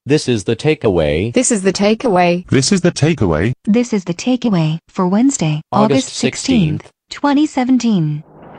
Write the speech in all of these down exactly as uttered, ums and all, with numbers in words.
This is the takeaway. This is the takeaway. This is the takeaway. This is the takeaway for Wednesday, August August sixteenth, twenty seventeen.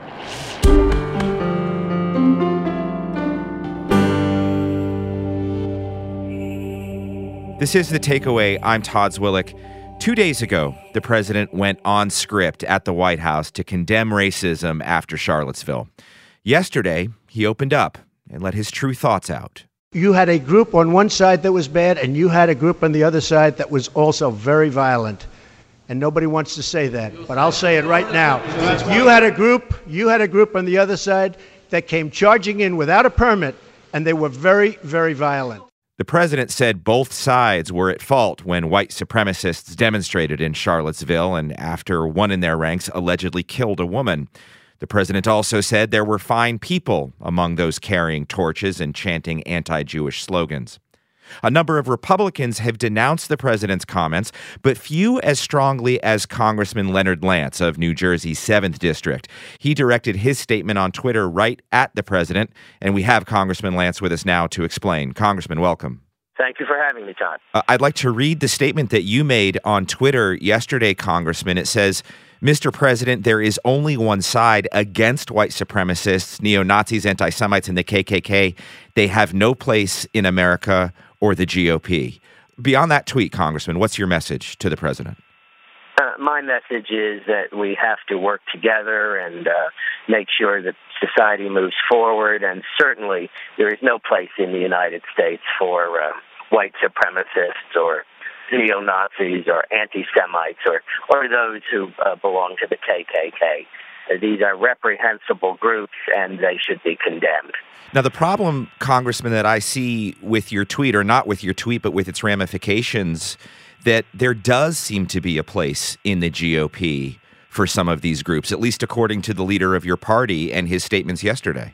This is The Takeaway. I'm Todd Zwillich. Two days ago, the president went on script at the White House to condemn racism after Charlottesville. Yesterday, he opened up and let his true thoughts out. You had a group on one side that was bad, and you had a group on the other side that was also very violent. And nobody wants to say that, but I'll say it right now. You had a group, you had a group on the other side that came charging in without a permit, and they were very, very violent. The president said both sides were at fault when white supremacists demonstrated in Charlottesville and after one in their ranks allegedly killed a woman. The president also said there were fine people among those carrying torches and chanting anti-Jewish slogans. A number of Republicans have denounced the president's comments, but few as strongly as Congressman Leonard Lance of New Jersey's seventh District. He directed his statement on Twitter right at the president, and we have Congressman Lance with us now to explain. Congressman, welcome. Thank you for having me, Todd. Uh, I'd like to read the statement that you made on Twitter yesterday, Congressman. It says, Mister President, there is only one side against white supremacists, neo-Nazis, anti-Semites, and the K K K. They have no place in America or the G O P. Beyond that tweet, Congressman, what's your message to the president? Uh, my message is that we have to work together and uh, make sure that society moves forward, and certainly there is no place in the United States for uh, white supremacists or neo-Nazis or anti-Semites or, or those who uh, belong to the K K K. Uh, these are reprehensible groups, and they should be condemned. Now, the problem, Congressman, that I see with your tweet, or not with your tweet, but with its ramifications, that there does seem to be a place in the G O P for some of these groups, at least according to the leader of your party and his statements yesterday.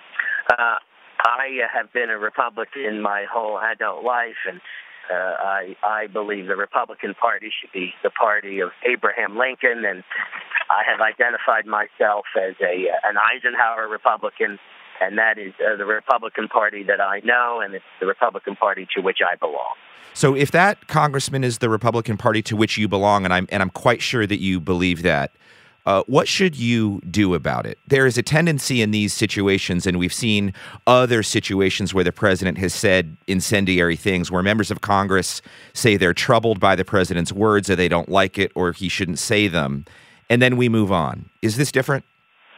Uh, I have been a Republican my whole adult life, and uh, I, I believe the Republican Party should be the party of Abraham Lincoln, and I have identified myself as a an Eisenhower Republican, and that is uh, the Republican Party that I know, and it's the Republican Party to which I belong. So if that, Congressman, is the Republican Party to which you belong, and I'm and I'm quite sure that you believe that, uh, what should you do about it? There is a tendency in these situations, and we've seen other situations where the president has said incendiary things, where members of Congress say they're troubled by the president's words, or they don't like it, or he shouldn't say them, and then we move on. Is this different?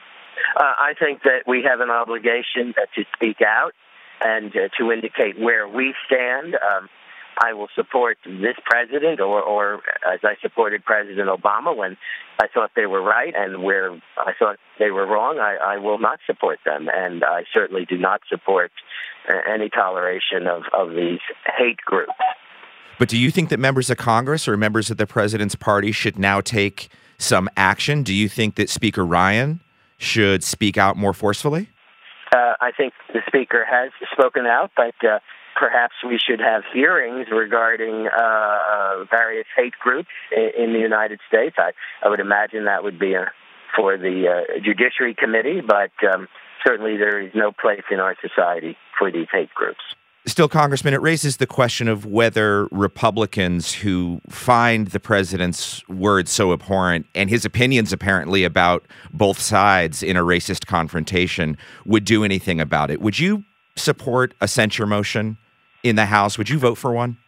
Uh, I think that we have an obligation uh, to speak out and uh, to indicate where we stand. Um, I will support this president, or, or as I supported President Obama when I thought they were right, and where I thought they were wrong, I, I will not support them. And I certainly do not support uh, any toleration of, of these hate groups. But do you think that members of Congress or members of the president's party should now take some action? Do you think that Speaker Ryan should speak out more forcefully? Uh, I think the Speaker has spoken out, but uh, perhaps we should have hearings regarding uh, uh, various hate groups in, in the United States. I, I would imagine that would be a, for the uh, Judiciary Committee, but um, certainly there is no place in our society for these hate groups. Still, Congressman, it raises the question of whether Republicans who find the president's words so abhorrent and his opinions apparently about both sides in a racist confrontation would do anything about it. Would you support a censure motion in the House? Would you vote for one?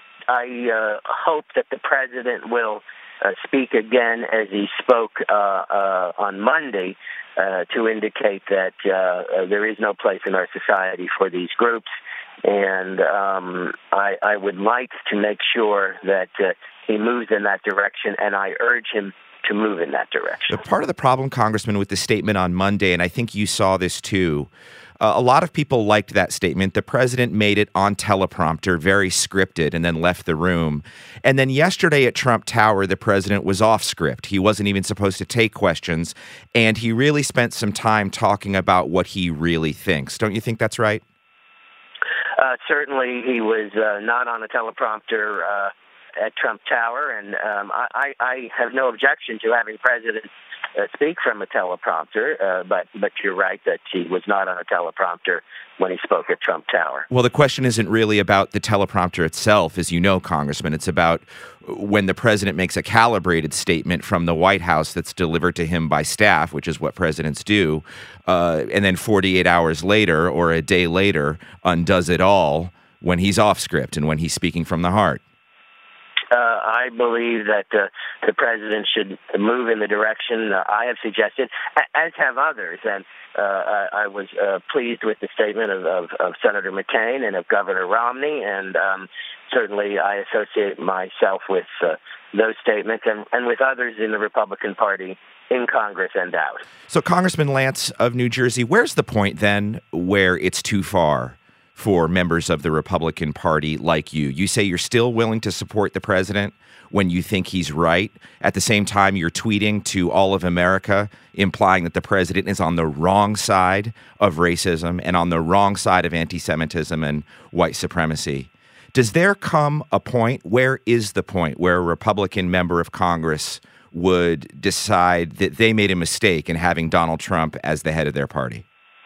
I uh, hope that the president will uh, speak again as he spoke uh, uh, on Monday uh, to indicate that uh, uh, there is no place in our society for these groups. And um, I, I would like to make sure that uh, he moves in that direction, and I urge him to move in that direction. But part of the problem, Congressman, with the statement on Monday, and I think you saw this too, uh, a lot of people liked that statement. The president made it on teleprompter, very scripted, and then left the room. And then yesterday at Trump Tower, the president was off script. He wasn't even supposed to take questions, and he really spent some time talking about what he really thinks. Don't you think that's right? Uh, certainly, he was uh, not on a teleprompter uh, at Trump Tower, and um, I, I have no objection to having presidents uh, speak from a teleprompter, uh, but, but you're right that he was not on a teleprompter when he spoke at Trump Tower. Well, the question isn't really about the teleprompter itself, as you know, Congressman. It's about when the president makes a calibrated statement from the White House that's delivered to him by staff, which is what presidents do, uh, and then forty-eight hours later or a day later undoes it all when he's off script and when he's speaking from the heart. Uh, I believe that uh, the president should move in the direction uh, I have suggested, as have others. And uh, I, I was uh, pleased with the statement of, of, of Senator McCain and of Governor Romney, and um, certainly I associate myself with uh, those statements and, and with others in the Republican Party in Congress and out. So, Congressman Lance of New Jersey, where's the point then where it's too far for members of the Republican Party like you? You say you're still willing to support the president when you think he's right. At the same time, you're tweeting to all of America, implying that the president is on the wrong side of racism and on the wrong side of anti-Semitism and white supremacy. Does there come a point, where is the point, where a Republican member of Congress would decide that they made a mistake in having Donald Trump as the head of their party?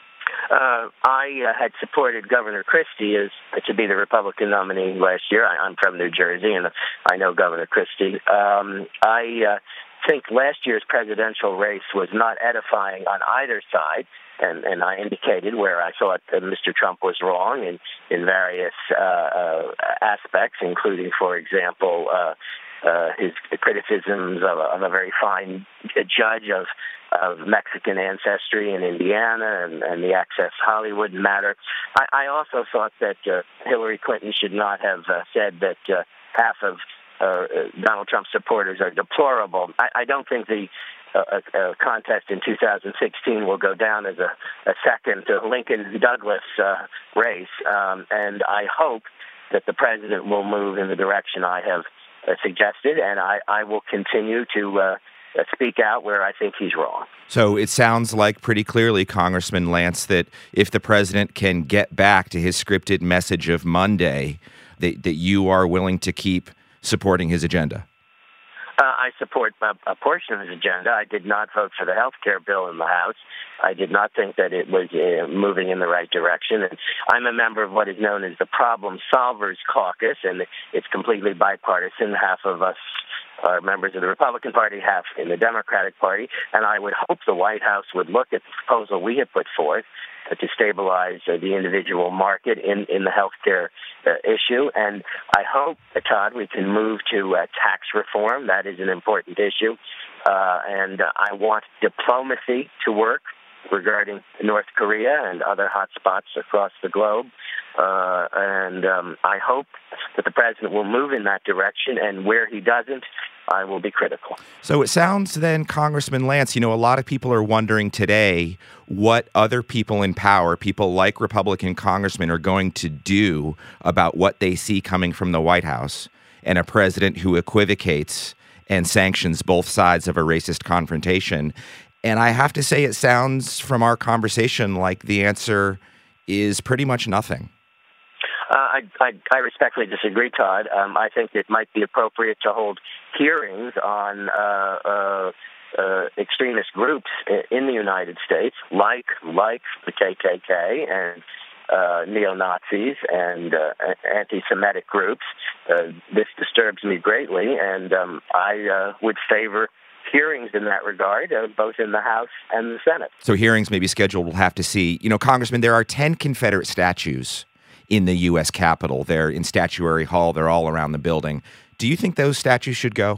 Uh, I uh, had supported Governor Christie as to be the Republican nominee last year. I, I'm from New Jersey, and I know Governor Christie. Um, I uh, think last year's presidential race was not edifying on either side, and, and I indicated where I thought that Mister Trump was wrong in, in various uh, uh, aspects, including, for example, uh, uh, his criticisms of a, of a very fine judge of of Mexican ancestry in Indiana and, and the Access Hollywood matter. I, I also thought that uh, Hillary Clinton should not have uh, said that uh, half of uh, Donald Trump's supporters are deplorable. I, I don't think the uh, uh, contest in two thousand sixteen will go down as a, a second to Lincoln-Douglas uh, race, um, and I hope that the president will move in the direction I have uh, suggested, and I, I will continue to uh, speak out where I think he's wrong. So it sounds like pretty clearly, Congressman Lance, that if the president can get back to his scripted message of Monday, that, that you are willing to keep supporting his agenda. Uh, I support a, a portion of his agenda. I did not vote for the health care bill in the House. I did not think that it was uh, moving in the right direction. And I'm a member of what is known as the Problem Solvers Caucus, and it's completely bipartisan. Half of us are members of the Republican Party, half in the Democratic Party, and I would hope the White House would look at the proposal we have put forth uh, to stabilize uh, the individual market in, in the health care uh, issue. And I hope, uh, Todd, we can move to uh, tax reform. That is an important issue. Uh, and uh, I want diplomacy to work regarding North Korea and other hot spots across the globe. Uh, and um, I hope that the president will move in that direction, and where he doesn't, I will be critical. So it sounds then, Congressman Lance, you know, a lot of people are wondering today what other people in power, people like Republican congressmen, are going to do about what they see coming from the White House, and a president who equivocates and sanctions both sides of a racist confrontation. And I have to say, it sounds from our conversation like the answer is pretty much nothing. Uh, I, I, I respectfully disagree, Todd. Um, I think it might be appropriate to hold hearings on uh, uh, uh, extremist groups in the United States, like like the K K K and uh, neo-Nazis and uh, anti-Semitic groups. Uh, this disturbs me greatly, and um, I uh, would favor hearings in that regard, uh, both in the House and the Senate. So hearings may be scheduled. We'll have to see. You know, Congressman, there are ten Confederate statues in the U S Capitol. They're in Statuary Hall. They're all around the building. Do you think those statues should go?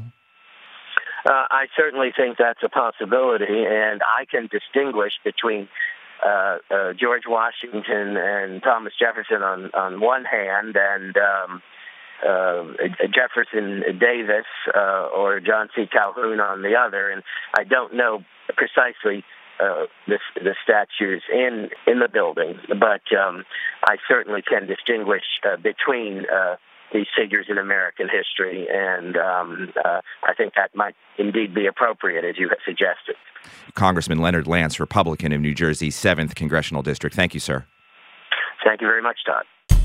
Uh, I certainly think that's a possibility, and I can distinguish between uh, uh, George Washington and Thomas Jefferson on, on one hand, and um, uh, Jefferson Davis uh, or John C. Calhoun on the other. And I don't know precisely Uh, the, the statues in, in the building, but um, I certainly can distinguish uh, between uh, these figures in American history, and um, uh, I think that might indeed be appropriate, as you have suggested. Congressman Leonard Lance, Republican of New Jersey's seventh Congressional District. Thank you, sir. Thank you very much, Todd.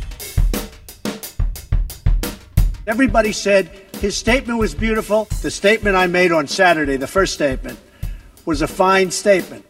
Everybody said his statement was beautiful. The statement I made on Saturday, the first statement, was a fine statement.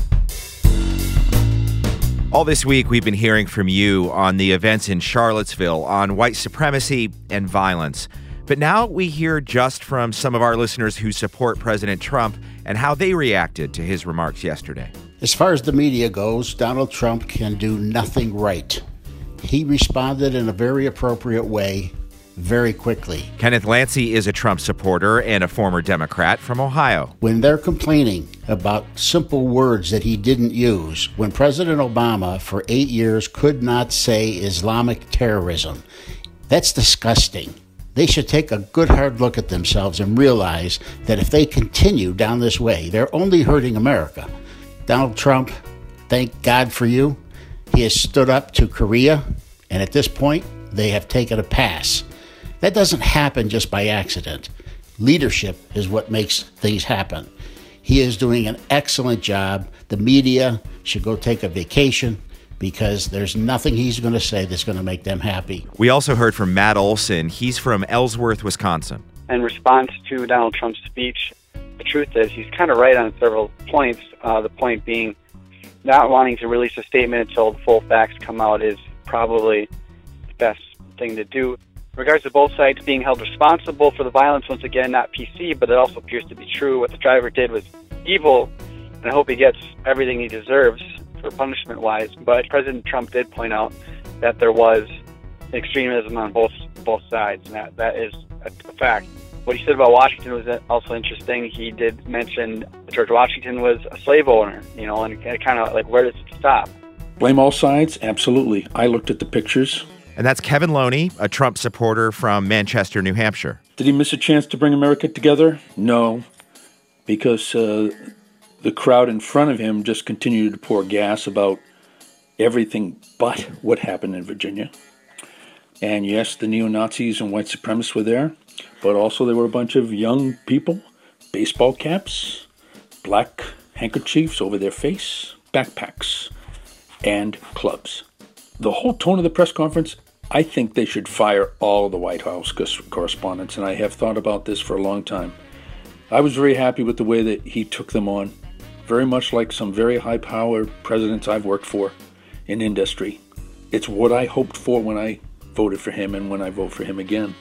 All this week, we've been hearing from you on the events in Charlottesville on white supremacy and violence. But now we hear just from some of our listeners who support President Trump and how they reacted to his remarks yesterday. As far as the media goes, Donald Trump can do nothing right. He responded in a very appropriate way very quickly. Kenneth Lancey is a Trump supporter and a former Democrat from Ohio. When they're complaining about simple words that he didn't use, when President Obama for eight years could not say Islamic terrorism, that's disgusting. They should take a good hard look at themselves and realize that if they continue down this way, they're only hurting America. Donald Trump, thank God for you. He has stood up to Korea, and at this point, they have taken a pass. That doesn't happen just by accident. Leadership is what makes things happen. He is doing an excellent job. The media should go take a vacation because there's nothing he's going to say that's going to make them happy. We also heard from Matt Olson. He's from Ellsworth, Wisconsin. In response to Donald Trump's speech, the truth is he's kind of right on several points. Uh, the point being not wanting to release a statement until the full facts come out is probably the best thing to do. In regards to both sides being held responsible for the violence, once again, not P C, but it also appears to be true. What the driver did was evil, and I hope he gets everything he deserves for punishment-wise. But President Trump did point out that there was extremism on both both sides, and that, that is a, a fact. What he said about Washington was also interesting. He did mention George Washington was a slave owner, you know, and it kind of like, where does it stop? Blame all sides? Absolutely. I looked at the pictures. And that's Kevin Loney, a Trump supporter from Manchester, New Hampshire. Did he miss a chance to bring America together? No, because uh, the crowd in front of him just continued to pour gas about everything but what happened in Virginia. And yes, the neo-Nazis and white supremacists were there, but also there were a bunch of young people, baseball caps, black handkerchiefs over their face, backpacks, and clubs. The whole tone of the press conference, I think they should fire all the White House correspondents, and I have thought about this for a long time. I was very happy with the way that he took them on, very much like some very high-powered presidents I've worked for in industry. It's what I hoped for when I voted for him and when I vote for him again.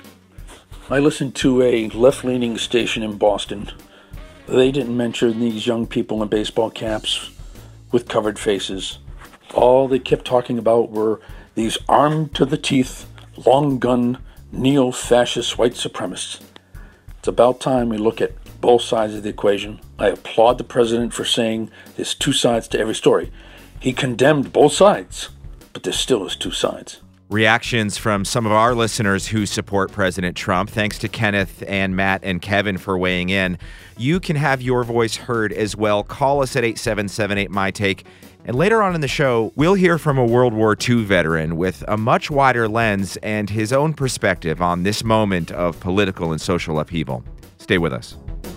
I listened to a left-leaning station in Boston. They didn't mention these young people in baseball caps with covered faces. All they kept talking about were these armed to the teeth, long gun, neo-fascist white supremacists. It's about time we look at both sides of the equation. I applaud the president for saying there's two sides to every story. He condemned both sides, but there still is two sides. Reactions from some of our listeners who support President Trump. Thanks to Kenneth and Matt and Kevin for weighing in. You can have your voice heard as well. Call us at eight seven seven eight, M Y Take. And later on in the show, we'll hear from a World War Two veteran with a much wider lens and his own perspective on this moment of political and social upheaval. Stay with us.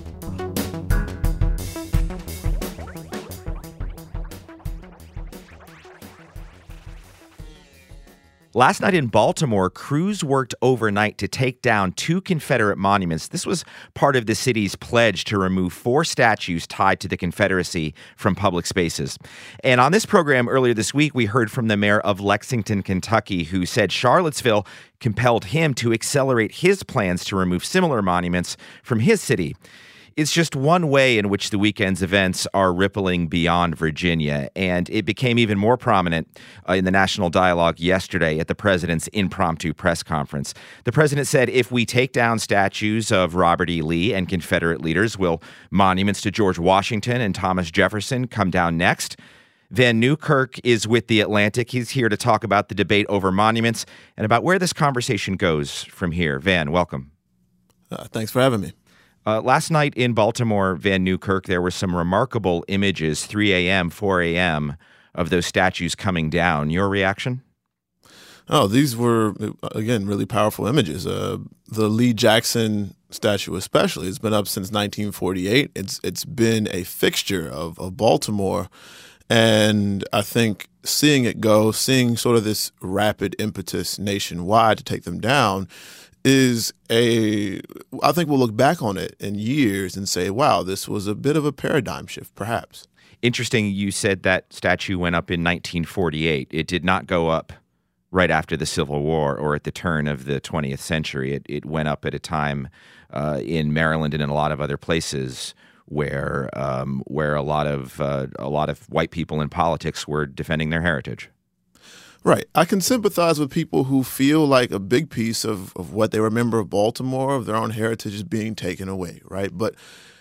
Last night in Baltimore, crews worked overnight to take down two Confederate monuments. This was part of the city's pledge to remove four statues tied to the Confederacy from public spaces. And on this program earlier this week, we heard from the mayor of Lexington, Kentucky, who said Charlottesville compelled him to accelerate his plans to remove similar monuments from his city. It's just one way in which the weekend's events are rippling beyond Virginia, and it became even more prominent uh, in the national dialogue yesterday at the president's impromptu press conference. The president said, if we take down statues of Robert E. Lee and Confederate leaders, will monuments to George Washington and Thomas Jefferson come down next? Van Newkirk is with The Atlantic. He's here to talk about the debate over monuments and about where this conversation goes from here. Van, welcome. Uh, thanks for having me. Uh, last night in Baltimore, Van Newkirk, there were some remarkable images, three a.m., four a.m., of those statues coming down. Your reaction? Oh, these were, again, really powerful images. Uh, the Lee Jackson statue especially, it's been up since nineteen forty-eight. It's It's been a fixture of, of Baltimore. And I think seeing it go, seeing sort of this rapid impetus nationwide to take them down, is a, I think we'll look back on it in years and say, wow, this was a bit of a paradigm shift, perhaps. Interesting, you said that statue went up in nineteen forty-eight. It did not go up right after the Civil War or at the turn of the twentieth century. It, it went up at a time uh, in Maryland and in a lot of other places where um, where a lot of uh, a lot of white people in politics were defending their heritage. Right. I can sympathize with people who feel like a big piece of, of what they remember of Baltimore, of their own heritage, is being taken away, right? But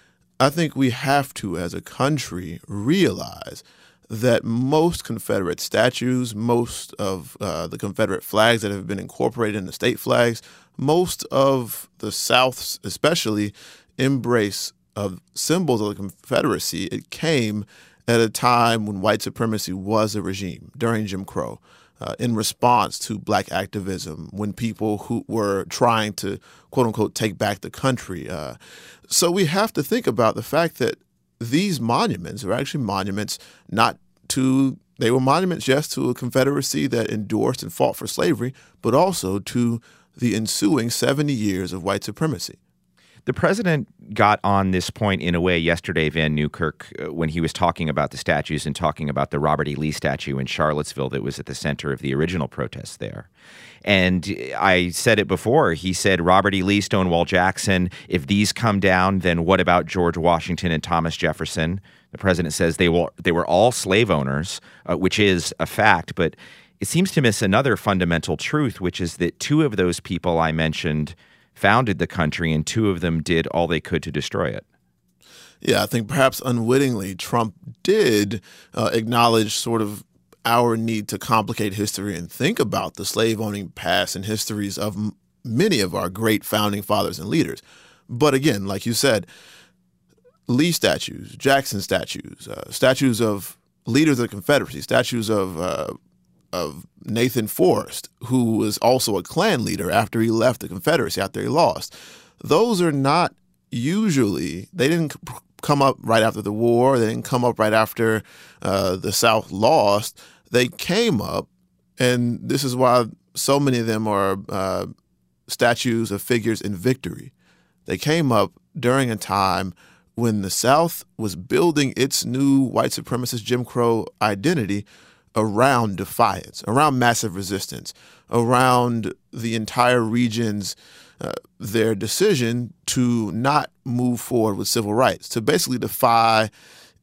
I think we have to, as a country, realize that most Confederate statues, most of uh, the Confederate flags that have been incorporated in the state flags, most of the South's especially embrace of symbols of the Confederacy, it came at a time when white supremacy was a regime, during Jim Crow, uh, in response to black activism, when people who were trying to, quote unquote, take back the country. Uh, so we have to think about the fact that these monuments are actually monuments not to, they were monuments, yes, to a Confederacy that endorsed and fought for slavery, but also to the ensuing seventy years of white supremacy. The president got on this point in a way yesterday, Van Newkirk, when he was talking about the statues and talking about the Robert E. Lee statue in Charlottesville that was at the center of the original protests there. And I said it before. He said, Robert E. Lee, Stonewall Jackson, if these come down, then what about George Washington and Thomas Jefferson? The president says they were, they were all slave owners, uh, which is a fact, but it seems to miss another fundamental truth, which is that two of those people I mentioned founded the country, and two of them did all they could to destroy it. Yeah, I think perhaps unwittingly, Trump did uh, acknowledge sort of our need to complicate history and think about the slave-owning past and histories of m- many of our great founding fathers and leaders. But again, like you said, Lee statues, Jackson statues, uh, statues of leaders of the Confederacy, statues of uh, of Nathan Forrest, who was also a Klan leader after he left the Confederacy, after he lost. Those are not usually, they didn't come up right after the war. They didn't come up right after uh, the South lost. They came up, and this is why so many of them are uh, statues of figures in victory. They came up during a time when the South was building its new white supremacist Jim Crow identity around defiance, around massive resistance, around the entire region's uh, their decision to not move forward with civil rights, to basically defy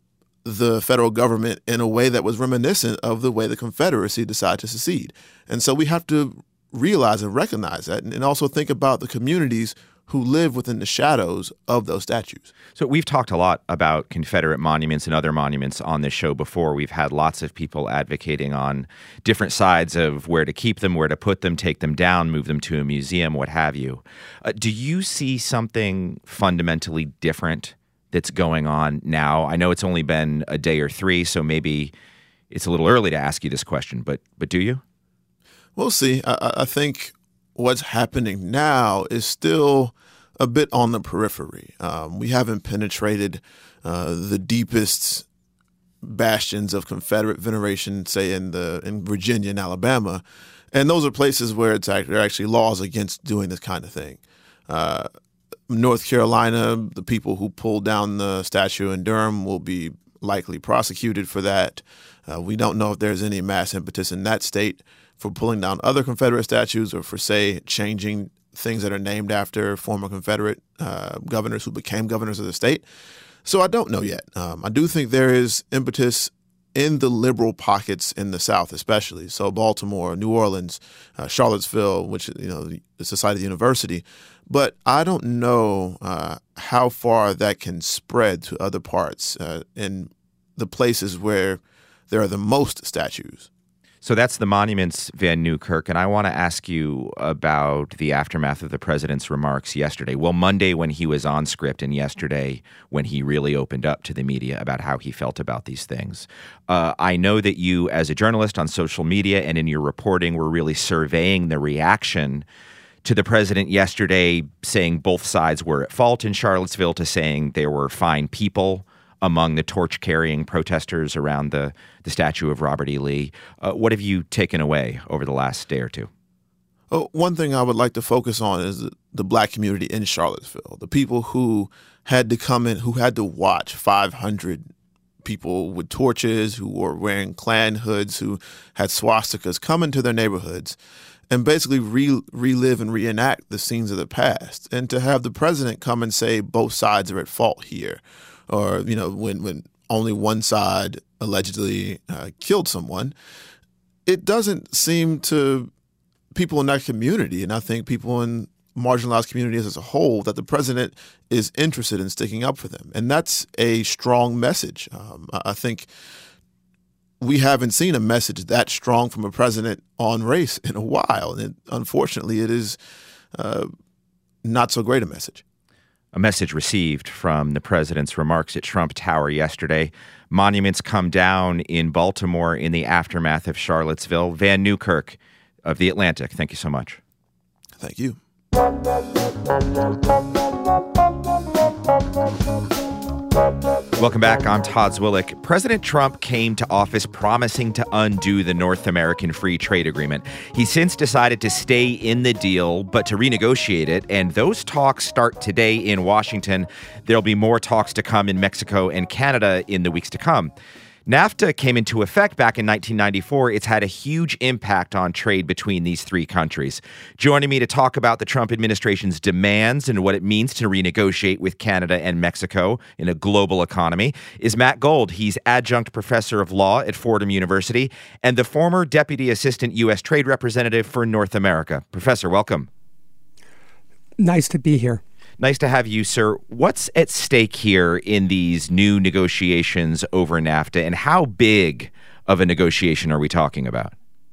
the federal government in a way that was reminiscent of the way the Confederacy decided to secede. And so we have to realize and recognize that, and also think about the communities who live within the shadows of those statues. So we've talked a lot about Confederate monuments and other monuments on this show before. We've had lots of people advocating on different sides of where to keep them, where to put them, take them down, move them to a museum, what have you. Uh, do you see something fundamentally different that's going on now? I know it's only been a day or three, so maybe it's a little early to ask you this question, but but do you? We'll see. I, I think what's happening now is still a bit on the periphery. Um, we haven't penetrated uh, the deepest bastions of Confederate veneration, say in the in Virginia and Alabama, and those are places where it's actually, there are actually laws against doing this kind of thing. Uh, North Carolina, the people who pulled down the statue in Durham will be likely prosecuted for that. Uh, we don't know if there's any mass impetus in that state for pulling down other Confederate statues or for, say, changing things that are named after former Confederate uh, governors who became governors of the state. So I don't know yet. Um, I do think there is impetus in the liberal pockets in the South, especially. So Baltimore, New Orleans, uh, Charlottesville, which, you know, the Society University. But I don't know uh, how far that can spread to other parts uh, in the places where there are the most statues. So that's the monuments, Van Newkirk, and I want to ask you about the aftermath of the president's remarks yesterday. Well, Monday when he was on script, and yesterday when he really opened up to the media about how he felt about these things. Uh, I know that you, as a journalist on social media and in your reporting, were really surveying the reaction to the president yesterday, saying both sides were at fault in Charlottesville, to saying there were fine people among the torch-carrying protesters around the, the statue of Robert E. Lee. Uh, what have you taken away over the last day or two? Oh, one thing I would like to focus on is the, the black community in Charlottesville, the people who had to come in, who had to watch five hundred people with torches, who were wearing Klan hoods, who had swastikas come into their neighborhoods and basically re- relive and reenact the scenes of the past. And to have the president come and say both sides are at fault here, or, you know, when, when only one side allegedly uh, killed someone, it doesn't seem to people in that community, and I think people in marginalized communities as a whole, that the president is interested in sticking up for them. And that's a strong message. Um, I think we haven't seen a message that strong from a president on race in a while. And it, unfortunately, it is uh, not so great a message. A message received from the president's remarks at Trump Tower yesterday. Monuments come down in Baltimore in the aftermath of Charlottesville. Vann Newkirk of The Atlantic, thank you so much. Thank you. Welcome back. I'm Todd Zwillich. President Trump came to office promising to undo the North American Free Trade Agreement. He's since decided to stay in the deal, but to renegotiate it. And those talks start today in Washington. There'll be more talks to come in Mexico and Canada in the weeks to come. NAFTA came into effect back in nineteen ninety-four. It's had a huge impact on trade between these three countries. Joining me to talk about the Trump administration's demands and what it means to renegotiate with Canada and Mexico in a global economy is Matt Gold. He's adjunct professor of law at Fordham University and the former deputy assistant U S trade representative for North America. Professor, welcome. Nice to be here. Nice to have you, sir. What's at stake here in these new negotiations over NAFTA, and how big of a negotiation are we talking about?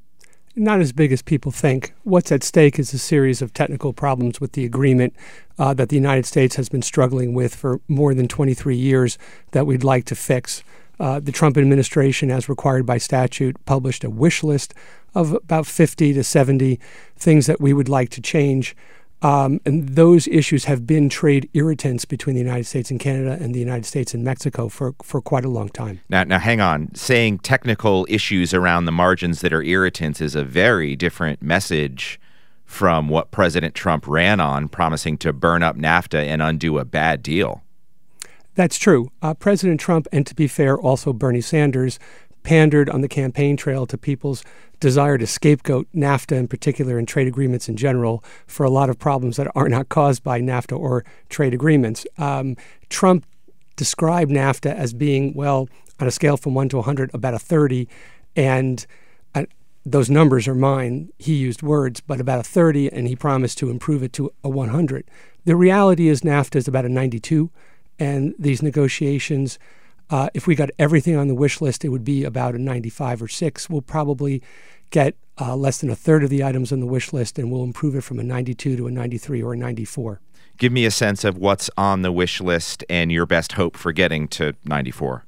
Not as big as people think. What's at stake is a series of technical problems with the agreement uh, that the United States has been struggling with for more than twenty-three years that we'd like to fix. Uh, the Trump administration, as required by statute, published a wish list of about fifty to seventy things that we would like to change. Um, and those issues have been trade irritants between the United States and Canada and the United States and Mexico for, for quite a long time. Now, now, hang on. Saying technical issues around the margins that are irritants is a very different message from what President Trump ran on, promising to burn up NAFTA and undo a bad deal. That's true. Uh, President Trump, and to be fair, also Bernie Sanders, pandered on the campaign trail to people's desire to scapegoat NAFTA in particular and trade agreements in general for a lot of problems that are not caused by NAFTA or trade agreements. Um, Trump described NAFTA as being, well, on a scale from one to one hundred, about a thirty. And uh, those numbers are mine. He used words, but about a thirty, and he promised to improve it to a one hundred. The reality is NAFTA is about a ninety-two, and these negotiations, Uh, if we got everything on the wish list, it would be about a ninety-five or six. We'll probably get uh, less than a third of the items on the wish list, and we'll improve it from a ninety-two to a ninety-three or a ninety-four. Give me a sense of what's on the wish list and your best hope for getting to ninety-four.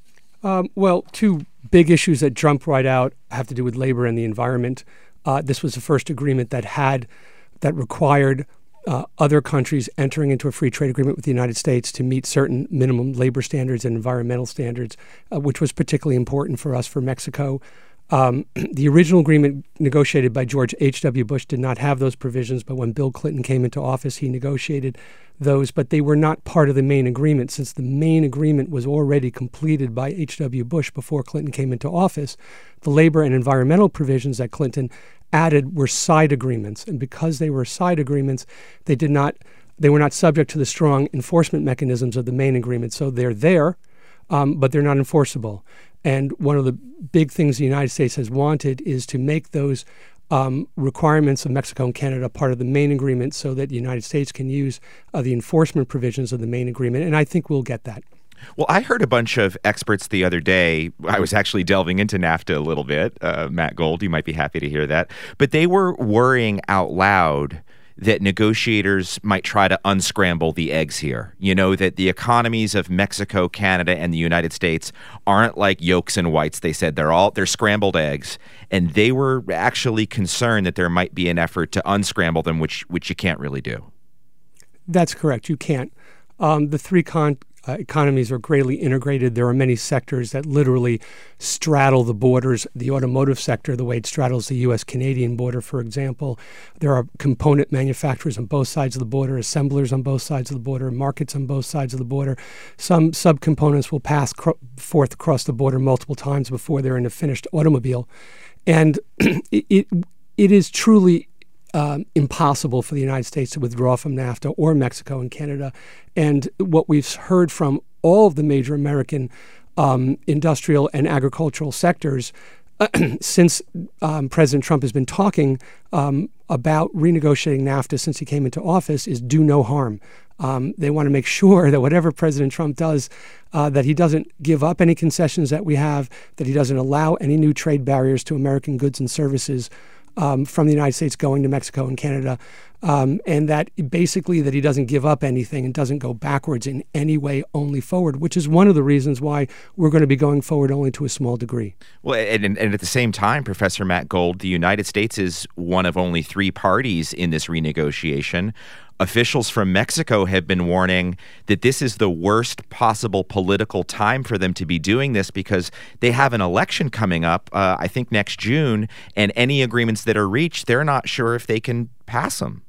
Um, well, two big issues that jump right out have to do with labor and the environment. Uh, this was the first agreement that had, that required Uh, other countries entering into a free trade agreement with the United States to meet certain minimum labor standards and environmental standards, uh, which was particularly important for us for Mexico. Um, the original agreement negotiated by George H W. Bush did not have those provisions, but when Bill Clinton came into office, he negotiated those, but they were not part of the main agreement. Since the main agreement was already completed by H W. Bush before Clinton came into office, the labor and environmental provisions that Clinton added were side agreements. And because they were side agreements, they did not, they were not subject to the strong enforcement mechanisms of the main agreement. So they're there, um, but they're not enforceable. And one of the big things the United States has wanted is to make those um, requirements of Mexico and Canada part of the main agreement so that the United States can use uh, the enforcement provisions of the main agreement. And I think we'll get that. Well, I heard a bunch of experts the other day. I was actually delving into NAFTA a little bit. Uh, Matt Gold, you might be happy to hear that. But they were worrying out loud that negotiators might try to unscramble the eggs here. You know, that the economies of Mexico, Canada, and the United States aren't like yolks and whites. They said they're all, they're scrambled eggs. And they were actually concerned that there might be an effort to unscramble them, which which you can't really do. That's correct. You can't. Um, the three con- uh, economies are greatly integrated. There are many sectors that literally straddle the borders. The automotive sector, the way it straddles the U S Canadian border, for example. There are component manufacturers on both sides of the border, assemblers on both sides of the border, markets on both sides of the border. Some subcomponents will pass cro- forth across the border multiple times before they're in a finished automobile. And it, it it is truly um, impossible for the United States to withdraw from NAFTA or Mexico and Canada. And what we've heard from all of the major American um, industrial and agricultural sectors since um, President Trump has been talking um, about renegotiating NAFTA since he came into office is do no harm. Um, they want to make sure that whatever President Trump does, uh, that he doesn't give up any concessions that we have, that he doesn't allow any new trade barriers to American goods and services um, from the United States going to Mexico and Canada, um, and that basically that he doesn't give up anything and doesn't go backwards in any way, only forward, which is one of the reasons why we're going to be going forward only to a small degree. Well, and, and at the same time, Professor Matt Gold, the United States is one of only three parties in this renegotiation. Officials from Mexico have been warning that this is the worst possible political time for them to be doing this because they have an election coming up, uh, I think next June, and any agreements that are reached, they're not sure if they can pass them.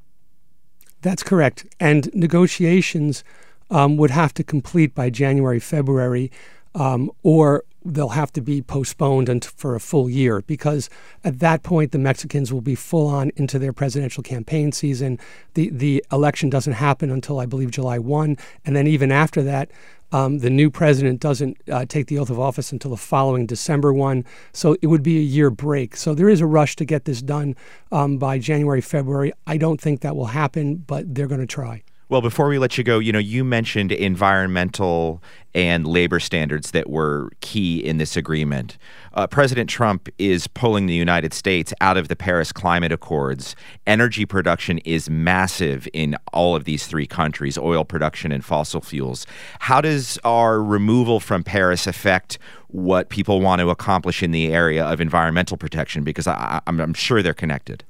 That's correct. And negotiations um, would have to complete by January, February, um, or they'll have to be postponed until, for a full year, because at that point, the Mexicans will be full on into their presidential campaign season. The the election doesn't happen until, I believe, July first. And then even after that, um, the new president doesn't uh, take the oath of office until the following December first. So it would be a year break. So there is a rush to get this done um, by January, February. I don't think that will happen, but they're going to try. Well, before we let you go, you know, you mentioned environmental and labor standards that were key in this agreement. Uh, President Trump is pulling the United States out of the Paris Climate Accords. Energy production is massive in all of these three countries, oil production and fossil fuels. How does our removal from Paris affect what people want to accomplish in the area of environmental protection? Because I, I'm, I'm sure they're connected.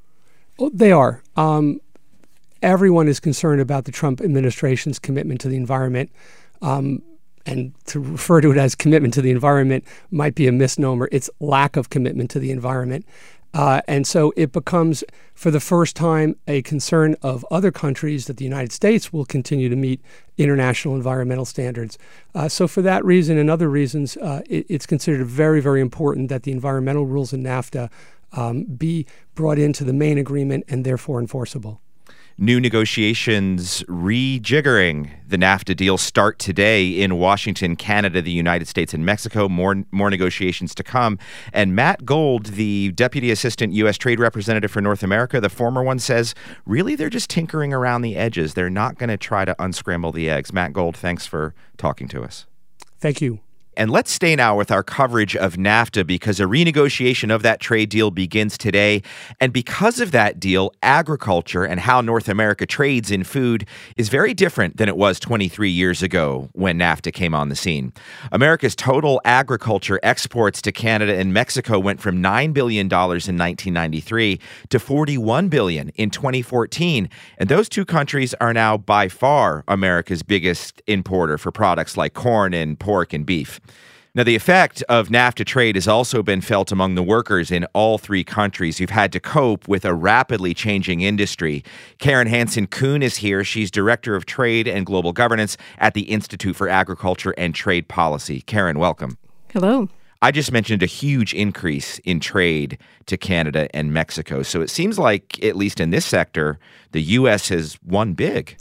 Well, they are. Um, Everyone is concerned about the Trump administration's commitment to the environment. Um, and to refer to it as commitment to the environment might be a misnomer. It's lack of commitment to the environment. Uh, and so it becomes, for the first time, a concern of other countries that the United States will continue to meet international environmental standards. Uh, so for that reason and other reasons, uh, it, it's considered very, very important that the environmental rules in NAFTA um, be brought into the main agreement and therefore enforceable. New negotiations rejiggering the NAFTA deal start today in Washington, Canada, the United States, and Mexico. More more negotiations to come. And Matt Gold, the Deputy Assistant U S Trade Representative for North America, the former one, says, really, they're just tinkering around the edges. They're not going to try to unscramble the eggs. Matt Gold, thanks for talking to us. Thank you. And let's stay now with our coverage of NAFTA because a renegotiation of that trade deal begins today. And because of that deal, agriculture and how North America trades in food is very different than it was twenty-three years ago when NAFTA came on the scene. America's total agriculture exports to Canada and Mexico went from nine billion dollars in nineteen ninety-three to forty-one billion dollars in twenty fourteen. And those two countries are now by far America's biggest importer for products like corn and pork and beef. Now, the effect of NAFTA trade has also been felt among the workers in all three countries who've had to cope with a rapidly changing industry. Karen Hansen-Kuhn is here. She's Director of Trade and Global Governance at the Institute for Agriculture and Trade Policy. Karen, welcome. Hello. I just mentioned a huge increase in trade to Canada and Mexico. So it seems like, at least in this sector, the U S has won big.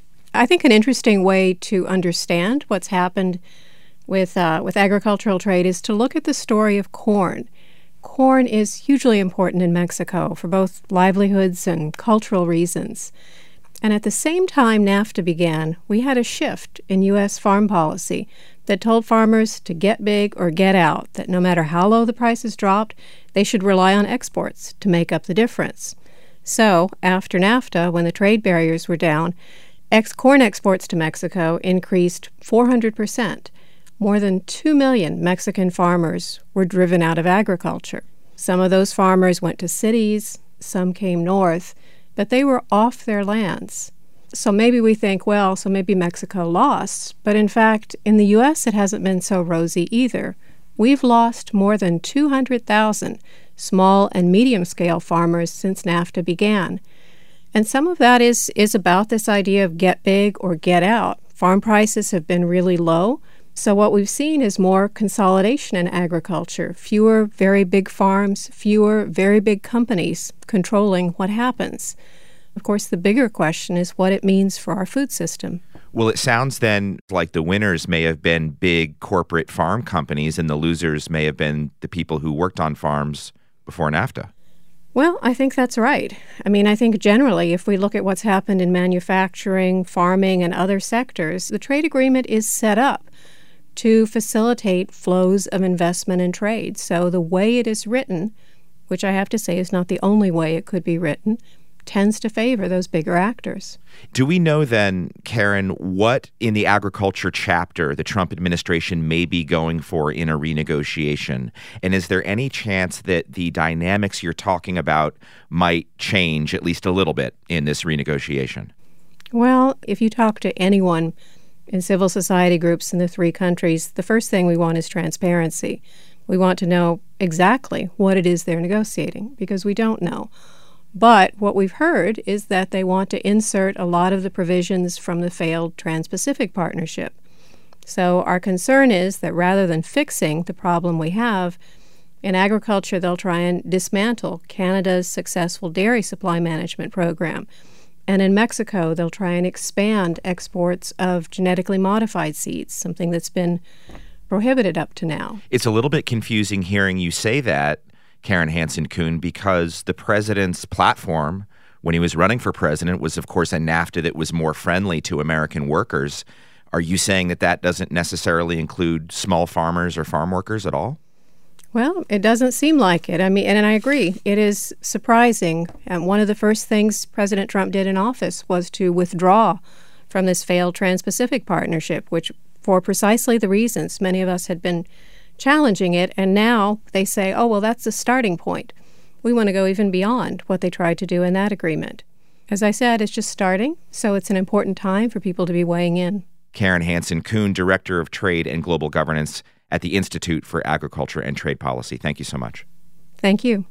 I think an interesting way to understand what's happened with uh, with agricultural trade is to look at the story of corn. Corn is hugely important in Mexico for both livelihoods and cultural reasons. And at the same time NAFTA began, we had a shift in U S farm policy that told farmers to get big or get out, that no matter how low the prices dropped, they should rely on exports to make up the difference. So, after NAFTA, when the trade barriers were down, ex- corn exports to Mexico increased four hundred percent. More than two million Mexican farmers were driven out of agriculture. Some of those farmers went to cities, some came north, but they were off their lands. So maybe we think, well, so maybe Mexico lost. But in fact, in the U S, it hasn't been so rosy either. We've lost more than two hundred thousand small and medium-scale farmers since NAFTA began. And some of that is, is about this idea of get big or get out. Farm prices have been really low. So what we've seen is more consolidation in agriculture, fewer very big farms, fewer very big companies controlling what happens. Of course, the bigger question is what it means for our food system. Well, it sounds then like the winners may have been big corporate farm companies and the losers may have been the people who worked on farms before NAFTA. Well, I think that's right. I mean, I think generally, if we look at what's happened in manufacturing, farming, and other sectors, the trade agreement is set up to facilitate flows of investment and trade. So the way it is written, which I have to say is not the only way it could be written, tends to favor those bigger actors. Do we know then, Karen, what in the agriculture chapter the Trump administration may be going for in a renegotiation? And is there any chance that the dynamics you're talking about might change at least a little bit in this renegotiation? Well, if you talk to anyone in civil society groups in the three countries, the first thing we want is transparency. We want to know exactly what it is they're negotiating, because we don't know. But what we've heard is that they want to insert a lot of the provisions from the failed Trans-Pacific Partnership. So our concern is that rather than fixing the problem we have, in agriculture they'll try and dismantle Canada's successful dairy supply management program. And in Mexico, they'll try and expand exports of genetically modified seeds, something that's been prohibited up to now. It's a little bit confusing hearing you say that, Karen Hansen-Kuhn, because the president's platform when he was running for president was, of course, a NAFTA that was more friendly to American workers. Are you saying that that doesn't necessarily include small farmers or farm workers at all? Well, it doesn't seem like it. I mean, and I agree. It is surprising. And one of the first things President Trump did in office was to withdraw from this failed Trans-Pacific Partnership, which for precisely the reasons many of us had been challenging it, and now they say, oh, well, that's the starting point. We want to go even beyond what they tried to do in that agreement. As I said, it's just starting, so it's an important time for people to be weighing in. Karen Hansen-Kuhn, Director of Trade and Global Governance at the Institute for Agriculture and Trade Policy. Thank you so much. Thank you.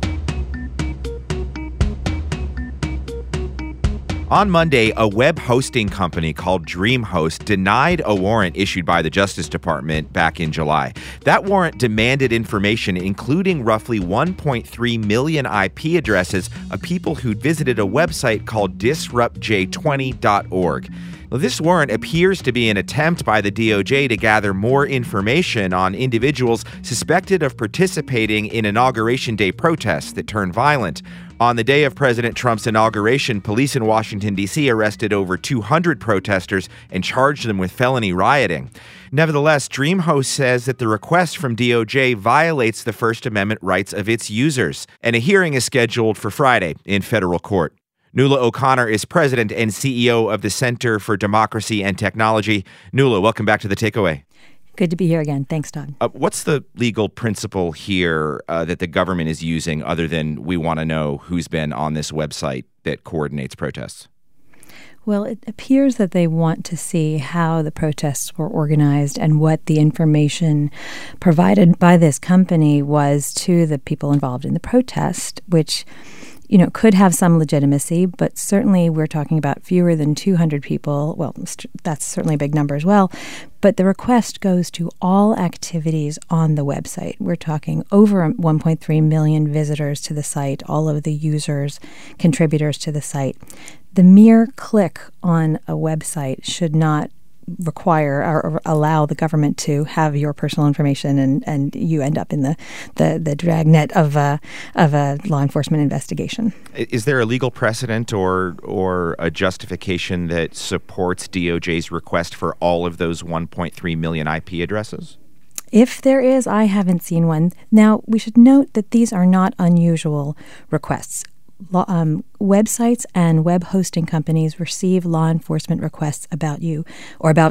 On Monday, a web hosting company called DreamHost denied a warrant issued by the Justice Department back in July. That warrant demanded information, including roughly one point three million I P addresses of people who'd visited a website called disrupt j twenty dot org. Well, this warrant appears to be an attempt by the D O J to gather more information on individuals suspected of participating in Inauguration Day protests that turned violent. On the day of President Trump's inauguration, police in Washington, D C arrested over two hundred protesters and charged them with felony rioting. Nevertheless, DreamHost says that the request from D O J violates the First Amendment rights of its users, and a hearing is scheduled for Friday in federal court. Nuala O'Connor is president and C E O of the Center for Democracy and Technology. Nuala, welcome back to The Takeaway. Good to be here again. Thanks, Todd. Uh, what's the legal principle here uh, that the government is using other than we want to know who's been on this website that coordinates protests? Well, it appears that they want to see how the protests were organized and what the information provided by this company was to the people involved in the protest, which, you know, could have some legitimacy, but certainly we're talking about fewer than two hundred people. Well, that's certainly a big number as well. But the request goes to all activities on the website. We're talking over one point three million visitors to the site, all of the users, contributors to the site. The mere click on a website should not require or allow the government to have your personal information, and, and you end up in the, the, the dragnet of a, of a law enforcement investigation. Is there a legal precedent or or a justification that supports D O J's request for all of those one point three million I P addresses? If there is, I haven't seen one. Now, we should note that these are not unusual requests. Um, websites and web hosting companies receive law enforcement requests about you or about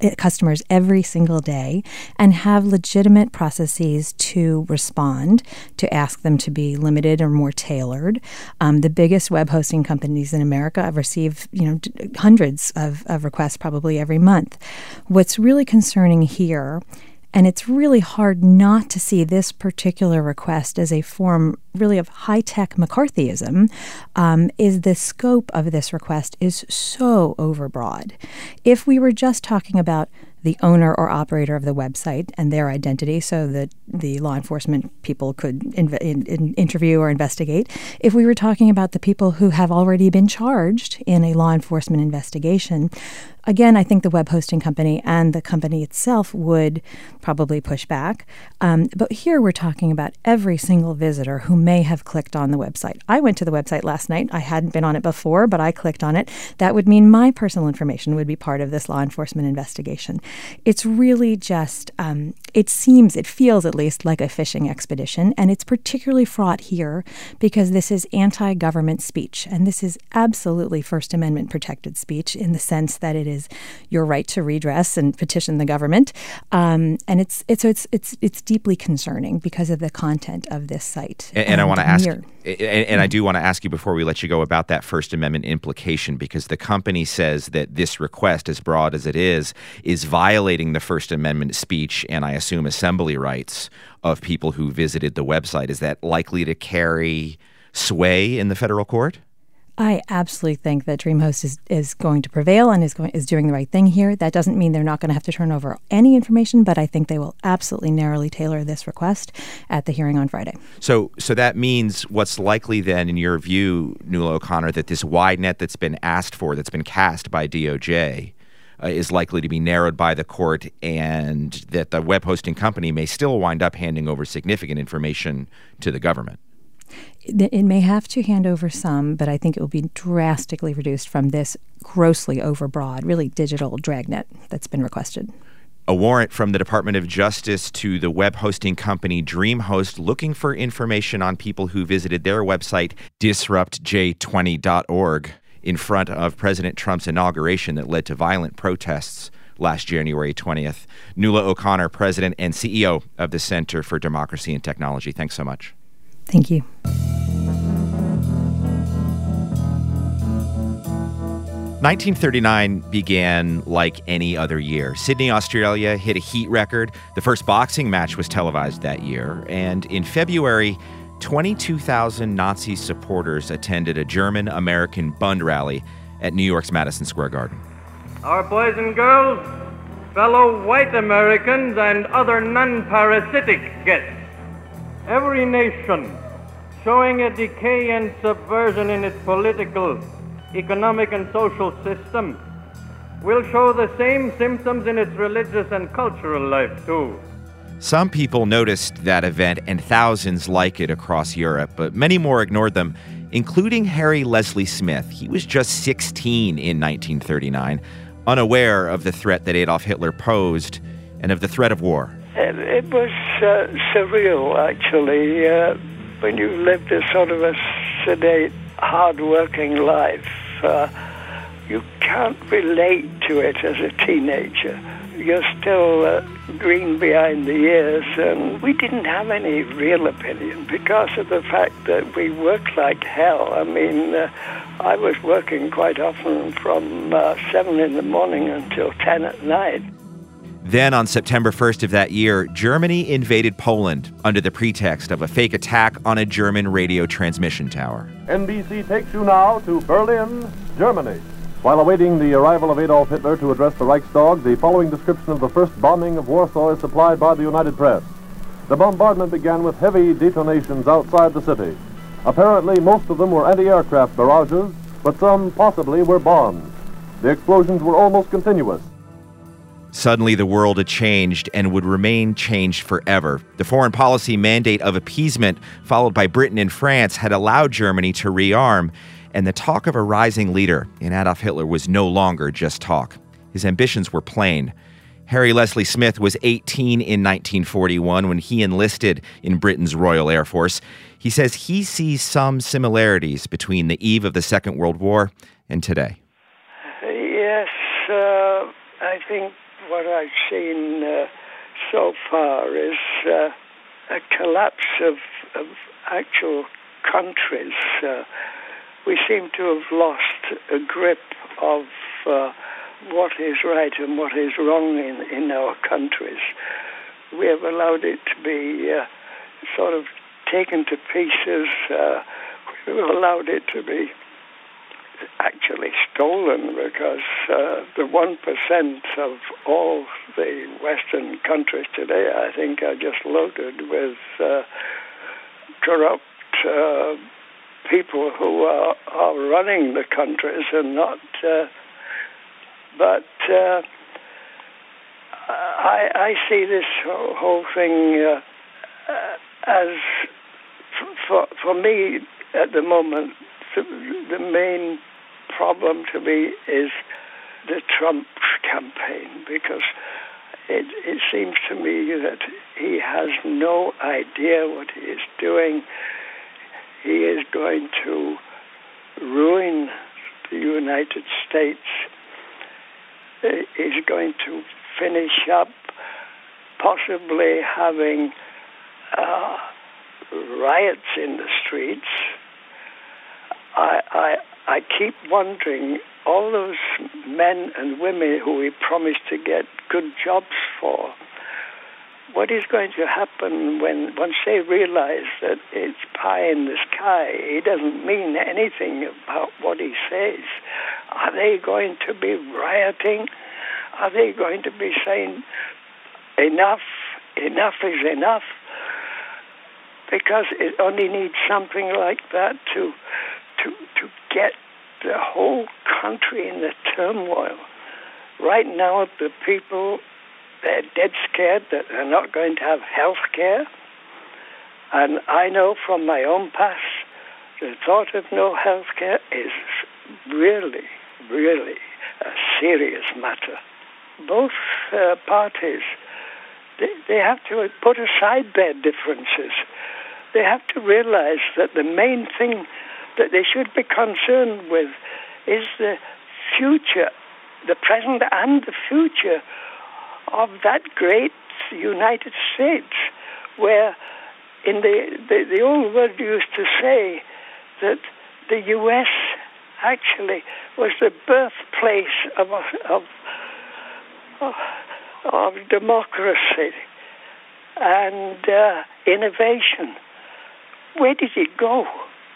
customers every single day and have legitimate processes to respond, to ask them to be limited or more tailored. Um, the biggest web hosting companies in America have received, you know, hundreds of, of requests probably every month. What's really concerning here, and it's really hard not to see this particular request as a form really of high-tech McCarthyism, um, is the scope of this request is so overbroad. If we were just talking about the owner or operator of the website and their identity so that the law enforcement people could inv- in, in interview or investigate. If we were talking about the people who have already been charged in a law enforcement investigation, again, I think the web hosting company and the company itself would probably push back. Um, but here we're talking about every single visitor who may have clicked on the website. I went to the website last night. I hadn't been on it before, but I clicked on it. That would mean my personal information would be part of this law enforcement investigation. It's really just, um, it seems, it feels at least like a fishing expedition, and it's particularly fraught here because this is anti-government speech, and this is absolutely First Amendment protected speech in the sense that it is your right to redress and petition the government, um, and it's it's it's it's it's deeply concerning because of the content of this site. And, and, and I want to ask, and, and I do want to ask you before we let you go about that First Amendment implication, because the company says that this request, as broad as it is, is violating the First Amendment speech and I assume assembly rights of people who visited the website. Is that likely to carry sway in the federal court? I absolutely think that DreamHost is, is going to prevail and is going is doing the right thing here. That doesn't mean they're not going to have to turn over any information, but I think they will absolutely narrowly tailor this request at the hearing on Friday. So so that means what's likely then, in your view, Nuala O'Connor, that this wide net that's been asked for, that's been cast by D O J, uh, is likely to be narrowed by the court, and that the web hosting company may still wind up handing over significant information to the government. It may have to hand over some, but I think it will be drastically reduced from this grossly overbroad, really digital dragnet that's been requested. A warrant from the Department of Justice to the web hosting company DreamHost looking for information on people who visited their website, disrupt j twenty dot org, in front of President Trump's inauguration that led to violent protests last January twentieth. Nuala O'Connor, President and C E O of the Center for Democracy and Technology. Thanks so much. Thank you. nineteen thirty-nine began like any other year. Sydney, Australia hit a heat record. The first boxing match was televised that year. And in February, twenty-two thousand Nazi supporters attended a German-American Bund rally at New York's Madison Square Garden. Our boys and girls, fellow white Americans, and other non-parasitic guests, every nation showing a decay and subversion in its political, economic, and social system will show the same symptoms in its religious and cultural life, too. Some people noticed that event and thousands like it across Europe, but many more ignored them, including Harry Leslie Smith. He was just sixteen in nineteen thirty-nine, unaware of the threat that Adolf Hitler posed and of the threat of war. It, it was uh, surreal, actually, uh, when you lived a sort of a sedate, hard-working life. Uh, you can't relate to it as a teenager. You're still uh, green behind the ears, and we didn't have any real opinion because of the fact that we worked like hell. I mean, uh, I was working quite often from uh, seven in the morning until ten at night. Then, on September first of that year, Germany invaded Poland under the pretext of a fake attack on a German radio transmission tower. N B C takes you now to Berlin, Germany. While awaiting the arrival of Adolf Hitler to address the Reichstag, the following description of the first bombing of Warsaw is supplied by the United Press. The bombardment began with heavy detonations outside the city. Apparently, most of them were anti-aircraft barrages, but some possibly were bombs. The explosions were almost continuous. Suddenly, the world had changed and would remain changed forever. The foreign policy mandate of appeasement, followed by Britain and France, had allowed Germany to rearm, and the talk of a rising leader in Adolf Hitler was no longer just talk. His ambitions were plain. Harry Leslie Smith was eighteen in nineteen forty-one when he enlisted in Britain's Royal Air Force. He says he sees some similarities between the eve of the Second World War and today. Yes, uh, I think what I've seen uh, so far is uh, a collapse of, of actual countries. Uh, we seem to have lost a grip of uh, what is right and what is wrong in, in our countries. We have allowed it to be uh, sort of taken to pieces. Uh, we've allowed it to be actually stolen, because uh, the one percent of all the Western countries today, I think, are just loaded with uh, corrupt uh, people who are, are running the countries and not... Uh, but uh, I, I see this whole thing uh, uh, as, for, for me, at the moment, the, the main problem to me is the Trump campaign, because it, it seems to me that he has no idea what he is doing. He is going to ruin the United States. He's going to finish up possibly having uh, riots in the streets. I, I I keep wondering, all those men and women who he promised to get good jobs for, what is going to happen when once they realize that it's pie in the sky? He doesn't mean anything about what he says. Are they going to be rioting? Are they going to be saying, enough, enough is enough? Because it only needs something like that to to to get the whole country in the turmoil. Right now, the people, they're dead scared that they're not going to have health care. And I know from my own past, the thought of no health care is really, really a serious matter. Both uh, parties, they, they have to put aside their differences. They have to realize that the main thing that they should be concerned with is the future, the present and the future of that great United States, where in the, the, the old world used to say that the U S actually was the birthplace of, of, of, of democracy and uh, innovation. Where did it go?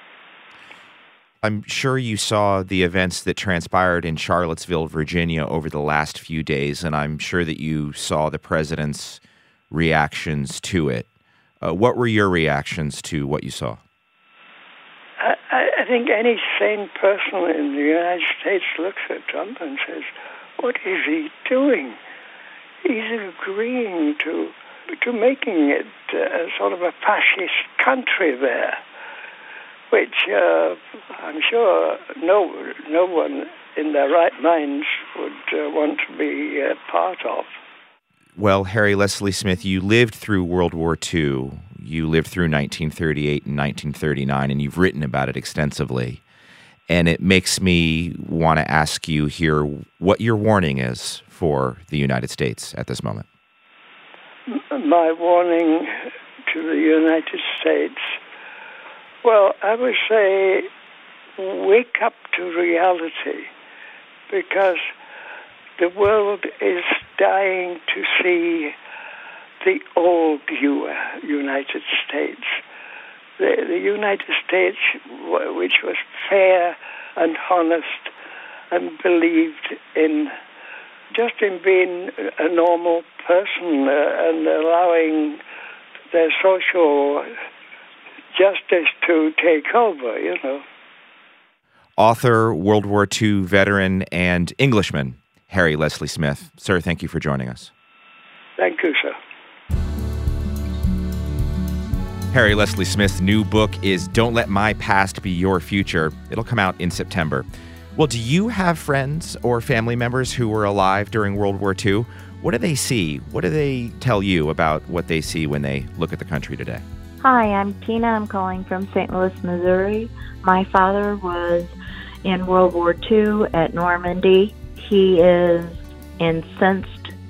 I'm sure you saw the events that transpired in Charlottesville, Virginia over the last few days, and I'm sure that you saw the president's reactions to it. Uh, what were your reactions to what you saw? I, I think any sane person in the United States looks at Trump and says, what is he doing? He's agreeing to, to making it uh, sort of a fascist country there, which uh, I'm sure no no one in their right minds would uh, want to be uh, part of. Well, Harry Leslie Smith, you lived through World War Two. You lived through nineteen thirty-eight and nineteen thirty-nine, and you've written about it extensively. And it makes me want to ask you here what your warning is for the United States at this moment. My warning to the United States, well, I would say wake up to reality, because the world is dying to see the old United States. The, the United States, which was fair and honest and believed in just in being a normal person uh, and allowing their social justice to take over, you know. Author, World War Two veteran, and Englishman, Harry Leslie Smith. Sir, thank you for joining us. Thank you, sir. Harry Leslie Smith's new book is Don't Let My Past Be Your Future. It'll come out in September. Well, do you have friends or family members who were alive during World War Two? What do they see? What do they tell you about what they see when they look at the country today? Hi, I'm Tina. I'm calling from Saint Louis, Missouri. My father was in World War Two at Normandy. He is incensed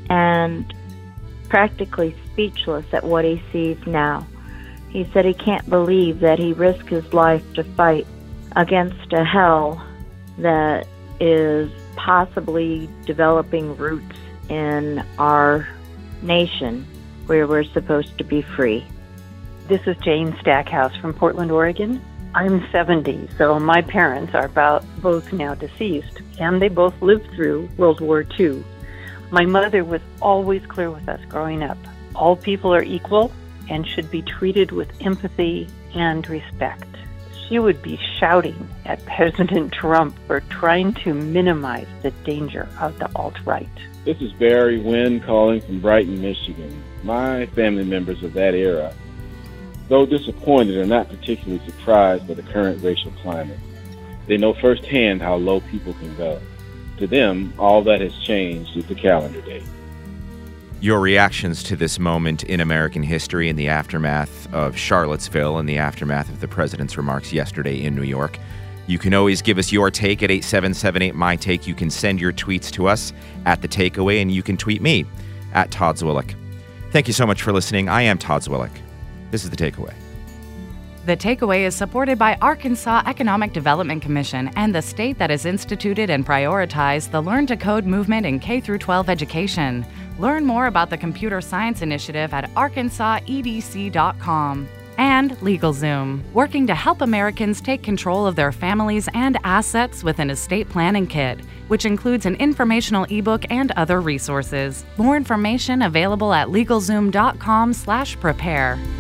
and practically speechless at what he sees now. He said he can't believe that he risked his life to fight against a hell that is possibly developing roots in our nation where we're supposed to be free. This is Jane Stackhouse from Portland, Oregon. I'm seventy, so my parents are about both now deceased, and they both lived through World War Two. My mother was always clear with us growing up. All people are equal and should be treated with empathy and respect. She would be shouting at President Trump for trying to minimize the danger of the alt-right. This is Barry Wynn calling from Brighton, Michigan. My family members of that era, though disappointed, are not particularly surprised by the current racial climate. They know firsthand how low people can go. To them, all that has changed is the calendar date. Your reactions to this moment in American history in the aftermath of Charlottesville and the aftermath of the president's remarks yesterday in New York. You can always give us your take at eight seven seven eight, my take. You can send your tweets to us at The Takeaway, and you can tweet me at Todd Zwillich. Thank you so much for listening. I am Todd Zwillich. This is The Takeaway. The Takeaway is supported by Arkansas Economic Development Commission and the state that has instituted and prioritized the Learn to Code movement in K through twelve education. Learn more about the Computer Science Initiative at arkansas e d c dot com. And LegalZoom, working to help Americans take control of their families and assets with an estate planning kit, which includes an informational ebook and other resources. More information available at legalzoom dot com slash prepare.